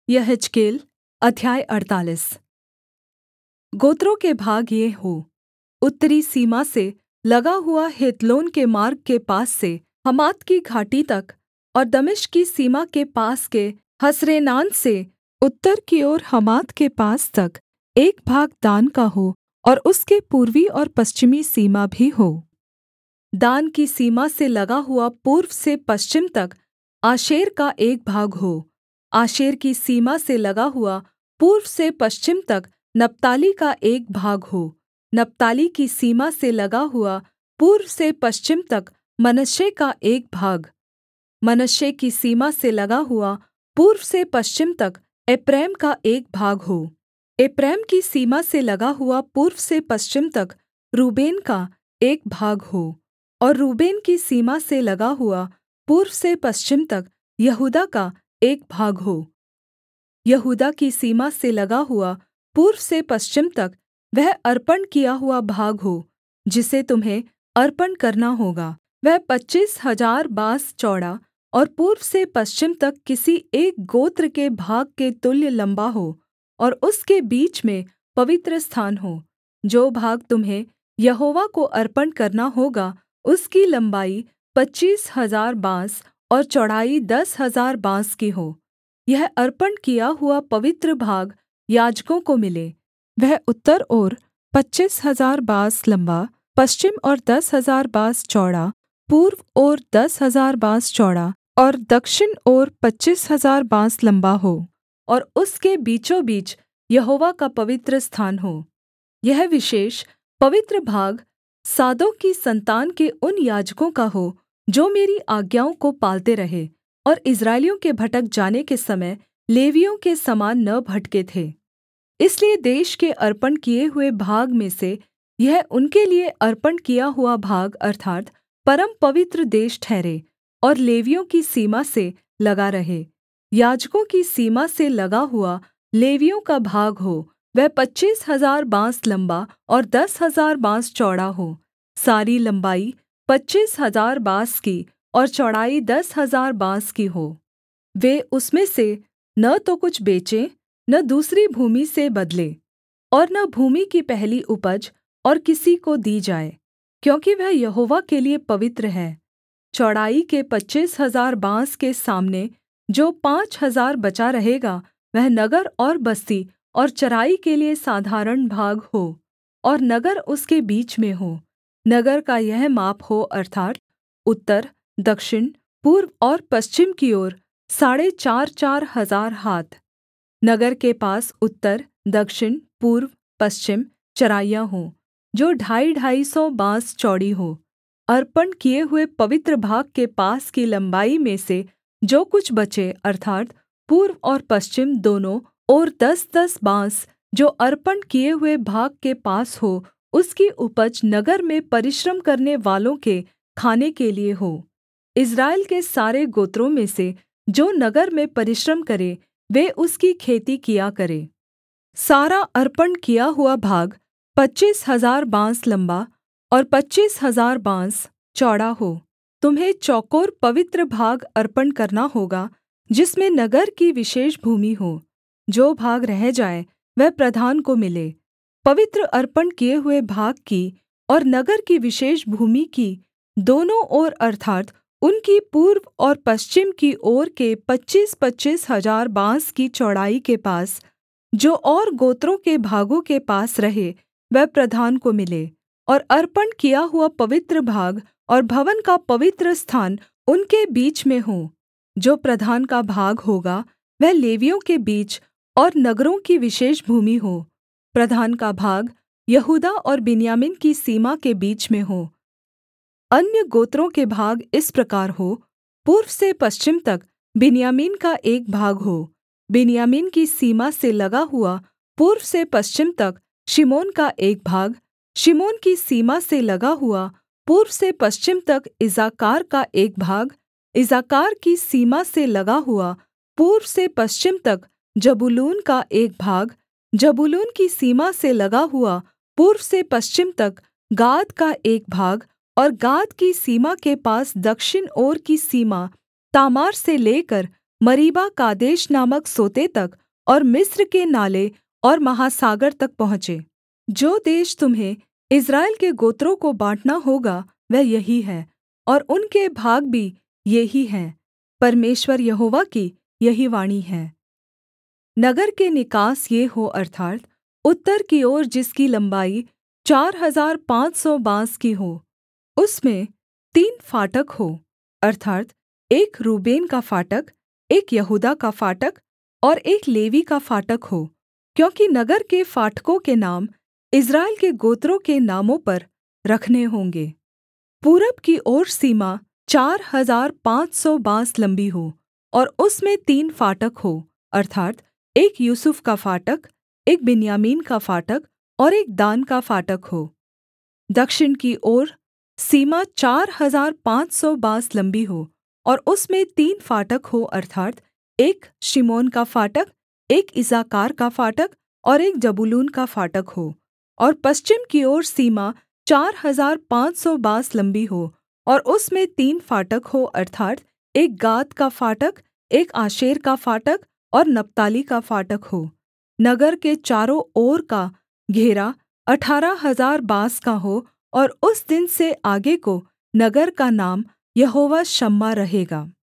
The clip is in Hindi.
यहेजकेल अध्याय 48। गोत्रों के भाग ये हों, उत्तरी सीमा से लगा हुआ हेतलोन के मार्ग के पास से हमात की घाटी तक और दमिश्क की सीमा के पास के हसरेनान से उत्तर की ओर हमात के पास तक एक भाग दान का हो, और उसके पूर्वी और पश्चिमी सीमा भी हो। दान की सीमा से लगा हुआ पूर्व से पश्चिम तक आशेर का एक भाग हो। आशेर की सीमा से लगा हुआ पूर्व से पश्चिम तक नप्ताली का एक भाग हो। नप्ताली की सीमा से लगा हुआ पूर्व से पश्चिम तक मनश्शे का एक भाग। मनश्शे की सीमा से लगा हुआ पूर्व से पश्चिम तक एप्रैम का एक भाग हो। एप्रैम की सीमा से लगा हुआ पूर्व से पश्चिम तक रूबेन का एक भाग हो, और रूबेन की सीमा से लगा हुआ पूर्व से पश्चिम तक यहूदा का एक भाग हो। यहूदा की सीमा से लगा हुआ पूर्व से पश्चिम तक वह अर्पण किया हुआ भाग हो, जिसे तुम्हें अर्पण करना होगा। वह 25,000 बाँस चौड़ा और पूर्व से पश्चिम तक किसी एक गोत्र के भाग के तुल्य लम्बा हो, और उसके बीच में पवित्रस्थान हो। जो भाग तुम्हें यहोवा को अर्पण करना होगा, उसकी लम्बाई 25,000 बाँस और चौड़ाई 10,000 बाँस की हो। यह अर्पण किया हुआ पवित्र भाग याजकों को मिले। वह उत्तर ओर 25,000 बाँस लम्बा, पश्चिम ओर 10,000 बाँस चौड़ा, पूर्व ओर 10,000 बाँस चौड़ा और दक्षिण ओर 25,000 बाँस लम्बा हो, और उसके बीचों बीच यहोवा का पवित्र स्थान हो। यह विशेष पवित्र भाग सादोक की संतान के उन याजकों का हो, जो मेरी आज्ञाओं को पालते रहे और इस्राएलियों के भटक जाने के समय लेवियों के समान न भटके थे। इसलिए देश के अर्पण किए हुए भाग में से यह उनके लिए अर्पण किया हुआ भाग अर्थात् परम पवित्र देश ठहरे, और लेवियों की सीमा से लगा रहे। याजकों की सीमा से लगा हुआ लेवियों का भाग हो, वह 25,000 बाँस लम्बा और 10,000 बाँस चौड़ा हो। सारी लम्बाई 25,000 बाँस की और चौड़ाई 10,000 बाँस की हो। वे उसमें से न तो कुछ बेचें, न दूसरी भूमि से बदलें, और न भूमि की पहली उपज और किसी को दी जाए, क्योंकि वह यहोवा के लिए पवित्र है। चौड़ाई के 25,000 बाँस के सामने जो 5,000 बचा रहेगा, वह नगर और बस्ती और चराई के लिए साधारण भाग हो, और नगर उसके बीच में हो। नगर का यह माप हो, अर्थात् उत्तर, दक्षिण, पूर्व और पश्चिम की ओर 4,500 हजार हाथ। नगर के पास उत्तर, दक्षिण, पूर्व, पश्चिम चराइयाँ हों, जो 250-250 बाँस चौड़ी हो। अर्पण किए हुए पवित्र भाग के पास की लम्बाई में से जो कुछ बचे, अर्थात् पूर्व और पश्चिम दोनों ओर 10-10 बाँस, जो अर्पण किए हुए भाग के पास हो, उसकी उपज नगर में परिश्रम करने वालों के खाने के लिए हो। इस्राएल के सारे गोत्रों में से जो नगर में परिश्रम करे, वे उसकी खेती किया करें। सारा अर्पण किया हुआ भाग 25,000 बाँस लम्बा और 25,000 बाँस चौड़ा हो। तुम्हें चौकोर पवित्र भाग अर्पण करना होगा, जिसमें नगर की विशेष भूमि हो। जो भाग रह जाए, वह प्रधान को मिले। पवित्र अर्पण किए हुए भाग की और नगर की विशेष भूमि की दोनों ओर, अर्थात् उनकी पूर्व और पश्चिम की ओर के 25-25 हजार बाँस की चौड़ाई के पास, जो और गोत्रों के भागों के पास रहे, वह प्रधान को मिले। और अर्पण किया हुआ पवित्र भाग और भवन का पवित्र स्थान उनके बीच में हो। जो प्रधान का भाग होगा, वह लेवियों के बीच और नगरों की विशेष भूमि हो। प्रधान का भाग यहूदा और बिन्यामीन की सीमा के बीच में हो। अन्य गोत्रों के भाग इस प्रकार हो, पूर्व से पश्चिम तक बिन्यामीन का एक भाग हो। बिन्यामीन की सीमा से लगा हुआ पूर्व से पश्चिम तक शिमोन का एक भाग। शिमोन की सीमा से लगा हुआ पूर्व से पश्चिम तक इस्साकार का एक भाग। इस्साकार की सीमा से लगा हुआ पूर्व से पश्चिम तक जबूलून का एक भाग। जबूलून की सीमा से लगा हुआ पूर्व से पश्चिम तक गाद का एक भाग, और गाद की सीमा के पास दक्षिण ओर की सीमा तामार से लेकर मरीबा कादेश नामक सोते तक और मिस्र के नाले और महासागर तक पहुँचे। जो देश तुम्हें इस्राएल के गोत्रों को बाँटना होगा वह यही है, और उनके भाग भी ये ही हैं। परमेश्वर यहोवा की यही वाणी है। नगर के निकास ये हो, अर्थात् उत्तर की ओर जिसकी लम्बाई 4,500 बाँस की हो, उसमें 3 फाटक हों, अर्थात् एक रूबेन का फाटक, एक यहूदा का फाटक और एक लेवी का फाटक हो, क्योंकि नगर के फाटकों के नाम इस्राएल के गोत्रों के नामों पर रखने होंगे। पूरब की ओर सीमा 4,500 बाँस लम्बी हो, और उसमें 3 फाटक हों, अर्थात् एक यूसुफ का फाटक, एक बिन्यामीन का फाटक और एक दान का फाटक हो। दक्षिण की ओर सीमा 4,500 बाँस लम्बी हो, और उसमें 3 फाटक हों, अर्थात् एक शिमोन का फाटक, एक इस्साकार का फाटक और एक जबूलून का फाटक हो। और पश्चिम की ओर सीमा 4,500 बाँस लम्बी हो, और उसमें 3 फाटक हों, अर्थात् एक गाद का फाटक, एक आशेर का फाटक और नप्ताली का फाटक हो। नगर के चारों ओर का घेरा 18,000 बाँस का हो, और उस दिन से आगे को नगर का नाम यहोवा शम्मा रहेगा।